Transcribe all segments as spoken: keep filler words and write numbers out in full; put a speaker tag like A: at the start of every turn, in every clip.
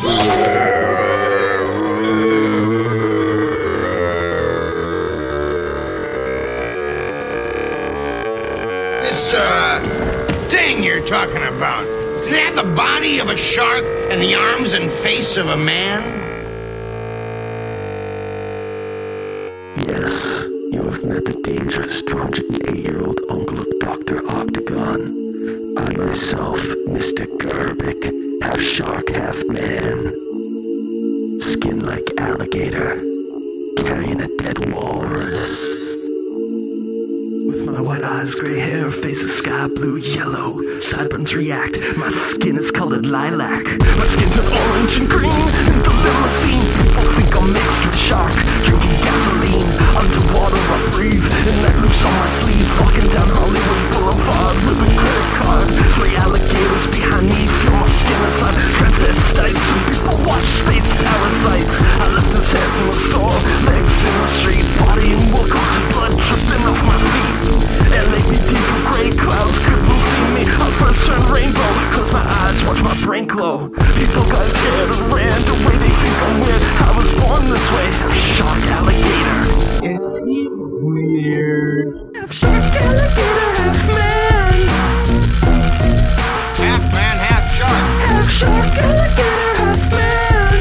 A: This, uh, thing you're talking about, did it have the body of a shark and the arms and face of a man?
B: Yes, you have met the dangerous two hundred eight-year-old uncle of Doctor Octagon. I myself, Mister Gerbic, half shark, half man. Skin like alligator, carrying a dead walrus. With my white eyes, gray hair, face is sky blue, yellow. Sideburns react, my skin is colored lilac. My skin turned orange and green in the limousine. People think I'm mixed with shark, drinking gasoline. Underwater I breathe, and let loose on my sleeve. Walking down Hollywood Boulevard with a credit card. Three alligators behind me, feel my skin inside. Transvestites, some people watch space parasites. I left his head in the store, legs in the street. Body in Wilcox, blood dripping off my feet. L A P D from gray clouds couldn't see me. I first turned rainbow, close my eyes, watch my brain glow. People got scared and ran away, they think I'm weird. I was born this way, shark alligator.
C: Is he weird?
B: Half shark alligator, half man.
A: Half man, half shark.
B: Half shark alligator, half man.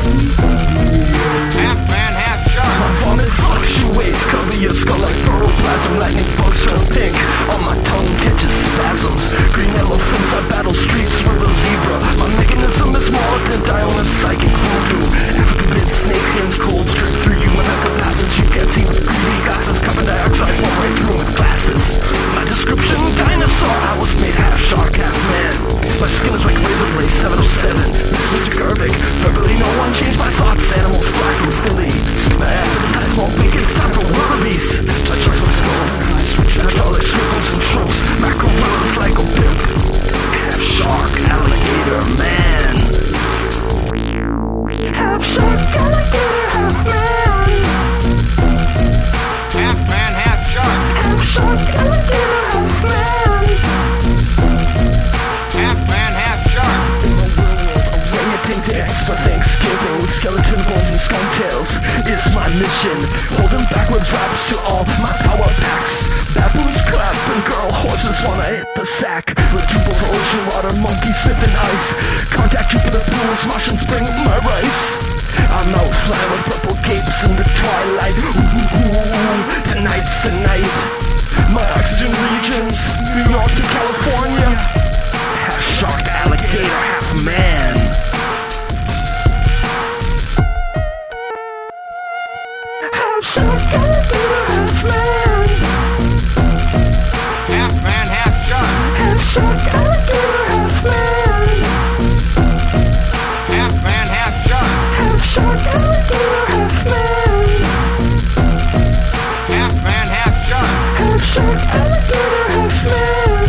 A: Half man, half shark.
B: My vomit fluctuates, cover your skull like protoplasm. Lightning bugs turn pink, on my tongue catches spasms. Green elephants, I battle streets with a zebra. My mechanism is more than Diona's psychic voodoo. Alphabet snakes, hands cold, straight through you. When I passes, you can't see with greedy gases. Carbon dioxide, walk right through with glasses. My description, dinosaur, I was made half shark, half man. My skin is like razor blade seven oh seven. This is Mister Gerbic, verbally no one changed my thoughts. Animals fly from Philly. My appetite's more big, it's time for wildebeest. Just for some skulls, hydraulic circles and tropes. Macro-willows like a pimp. Half shark, alligator, man. Half shark, alligator, half man.
A: Half man, half shark.
B: Half shark, alligator, half man.
A: Half man, half shark.
B: In my world, orangutan dance for Thanksgiving with skeleton bones and skunk tails is my mission. Holding backwards raps to all my power packs. Baboons clap and girl horses wanna hit the sack. Retrieval for ocean water, monkey sniffing ice. Contact you for the blues, Martians bring my rice. I'm out flying with purple capes in the twilight. Ooh, ooh, ooh, tonight's the night. My oxygen regions, New York to California. Half shark, alligator, half man. Half shark, alligator, half man.
A: Half man, half shark.
B: Half shark, alligator, half man.
A: Half man, half shark.
B: Half shark, alligator, half man.
A: Half man, half shark.
B: Half shark, alligator, half man.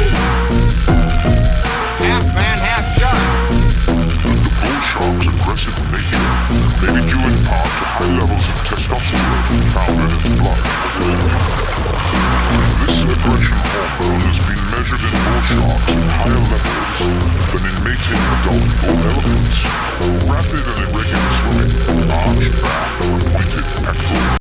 A: Half man, half shark.
D: Bull shark's aggressive nature may be due in part to high levels of testosterone found in its blood. This aggression hormone has been measured in bull sharks at higher levels than in mating adult bull elephants. Rapid and irregular swimming, large back, and pointed pectoral